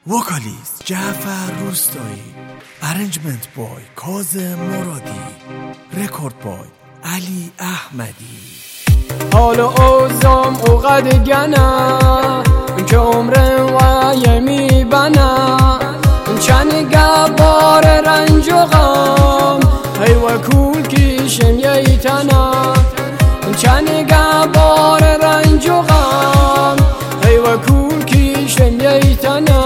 وکالیست جعفر روستایی، ارنجمنت بای کاظم مرادی، رکورد بای علی احمدی. حال و اوزام اوقد گنا که عمرم و یمی بنا چند گبار رنج و غم هی و کول کشم یی تنا چند گبار رنج و غم هی و کول کشم یی تنا.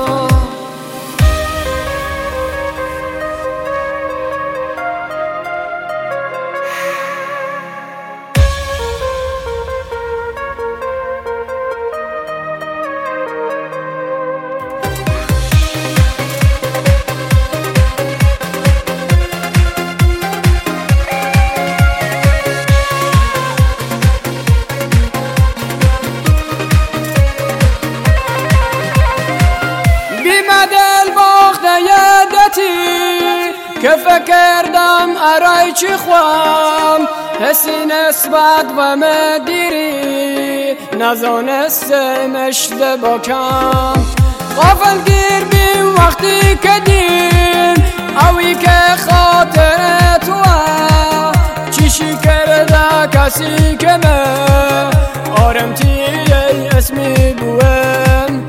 که فکردم ارای چی خوام حسی نسبت و مدیری نزانستم اشتباه کم غافل گیر بیم وقتی که دین اوی که خاطر تو چیشی کرده کسی که من آرم تیه اسمی بویم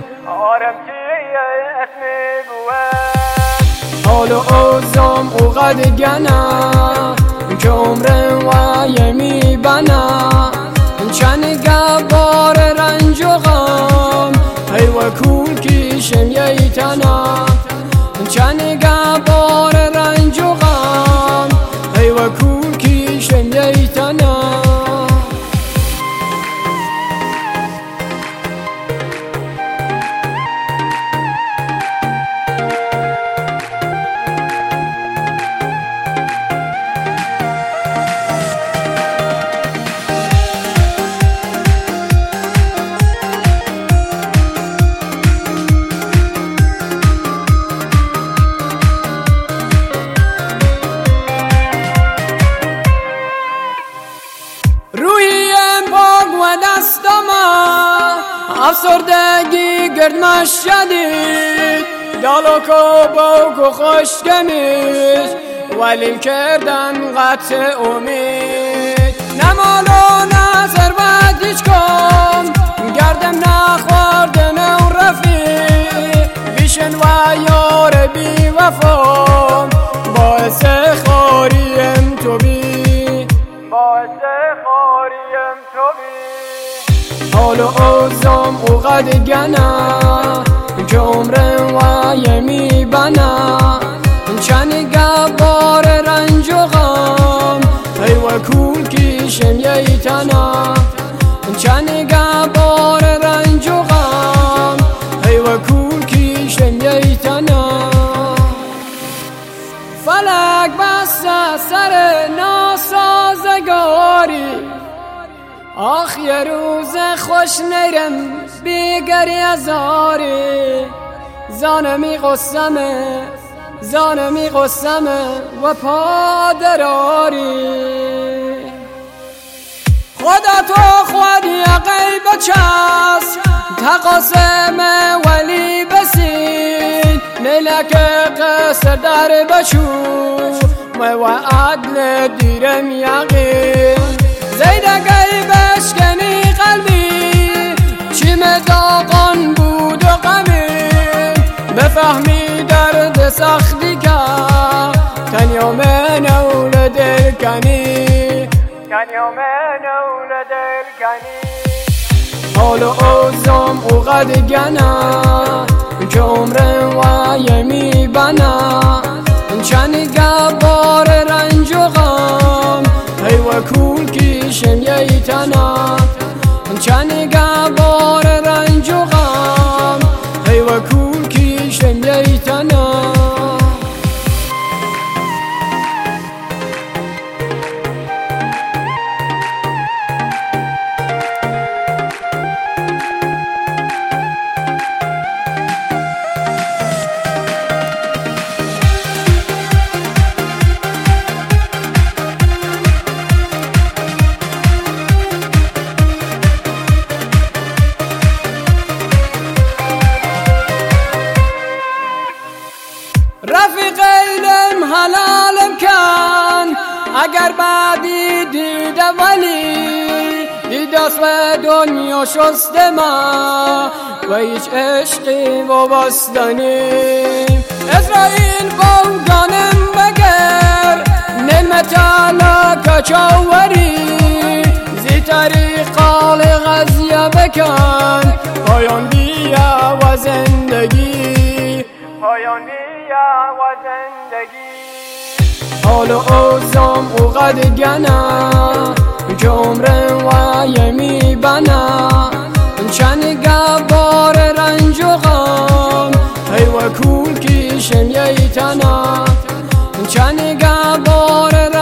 حال و اوزام اوقد گنا که عمرم و یمی بنا چند گبار رنج و غم هی و کول کشم یی تنا چند گبار رنج و غم هی و کول کشم یی تنا. افسردگی گردمش شدید دالو و خوشگمیش ولی کردن قطع امید نمال و نظر و دیچ کن گردم نخوردن و رفیق بیشن و یار بی وفا باعث خاریم تو بی حال و اوزام اوقد گنا که عمرم و یمی بنا چند گبار رنج و غم هی و کول کشم یی تنا چند گبار رنج و غم هی و کول کشم یی تنا. فلک بسته سر ناسازگاری آخ یه روز خوش نیرم بیگری ازاری زانمی قسمه و پادراری خدا تو خودی غیب چست تقاسم ولی بسین نیلک قصر در بچو و عدل دیرم یقین زیده غیبش کنی قلبی چیم داغان بود و غمی بفهمی درد سختی که کنیا من اول دل کنی حال و اوزام اوقد گنا که عمرم و یمی بنا چند گبار رنج و غم هی و کول کشم یی تنا چند گبار رنج و غم هی و کول کشم یی تنا. اگر بعدی دیده ولی دیدست و دنیا شسته ما و هیچ عشقی وابستنیم اسرائیل بوگانم بگر نعمت علا کچاوری زی طریقال غزیه بکن پایان بیا و زندگی پایان بیا و زندگی حال و اوزام او قدگنه که عمرم و یمی بنا چند گبار رنج و غم ای و کول کشم یی تنا چند گبار